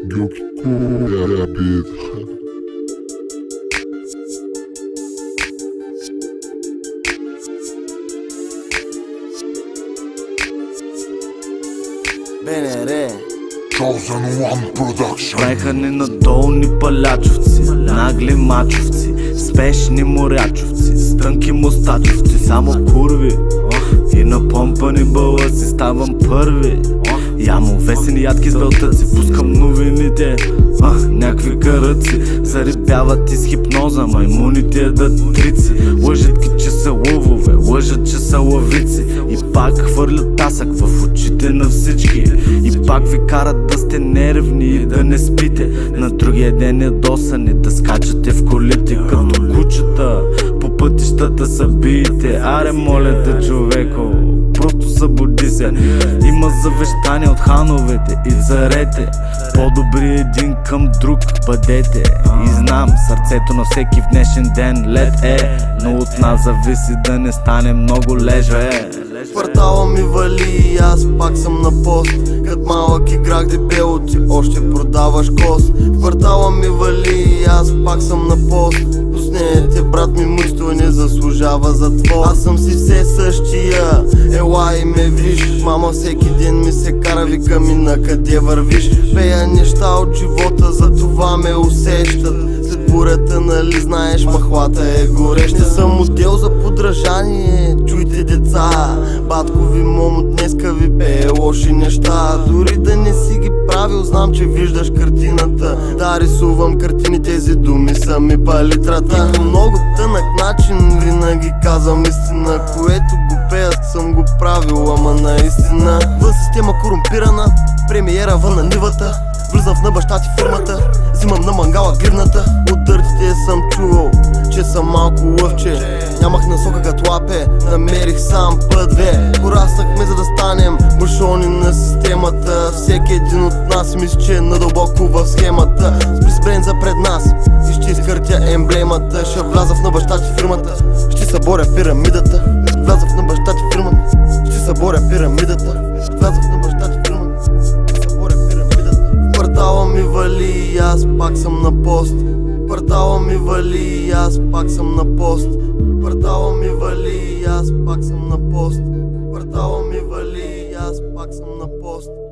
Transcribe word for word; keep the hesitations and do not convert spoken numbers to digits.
БНР Chosen One Production. Правиха ни надолни палячовци, нагли мачовци, спешни морячовци, стрънки мустачовци, само курви и напомпани балъци. Ставам първи, ям увесени ядки с белтъци, пускам новините, а, някакви каръци зарибяват из хипноза, маймуните ядат трици. Лъжат ки, че са лъвове, лъжат, че са лъвици, и пак хвърлят тасък в очите на всички, и пак ви карат да сте нервни и да не спите. На другия ден ядосани да скачате в колите като кучета по пътищата са биите. Аре моля те, човеко, просто събуди се. Има завещания от хановете и царете, по-добри един към друг бъдете. И знам, сърцето на всеки в днешен ден лед е, но от нас зависи да не стане много лежа. Квартала ми вали и аз пак съм на пост. Кът малък играх дебело, ти още продаваш кост. Квартала ми вали и аз пак съм на пост. Пуснете, брат ми, мъжто не заслужава затвор. Аз съм си все същия, ела и ме виж. Мама всеки ден ми се кара, вика ми на къде вървиш. Пея неща от живота, за това ме усещат. След бурята, нали знаеш, махлата е гореща. Съм модел за подражание, чуйте деца. Батко ви, момо, днеска ви пее лоши неща. Дори да не си ги правил, знам, че виждаш картината. Да, рисувам картини, тези думи са ми палитрата. И по много тънък начин винаги казвам истина. Което го пеят съм го правил, ама наистина. Вън система корумпирана, премиера вън на нивата. Влизам в на баща ти фирмата, взимам на мангала гривната. От дъртите съм чувал, че съм малко лъвче. Нямах насока като лапе, намерих сам път две. Пораснахме за да станем бушони на системата. Всеки един от нас мисли, че е надълбоко в схемата. С призбренца пред нас и ще изкъртя емблемата. Ще вляза в на баща ти фирмата, ще съборя пирамидата. Вляза в на баща ти фирмата, ще съборя пирамидата. Вляза в на баща ти фирмата, ще съборя пирамидата. Квартала ми вали и аз пак съм на пост. Квартала ми вали и аз пак съм на пост. Квартала ми вали и аз пак съм на пост. Квартала ми вали и аз пак съм на пост.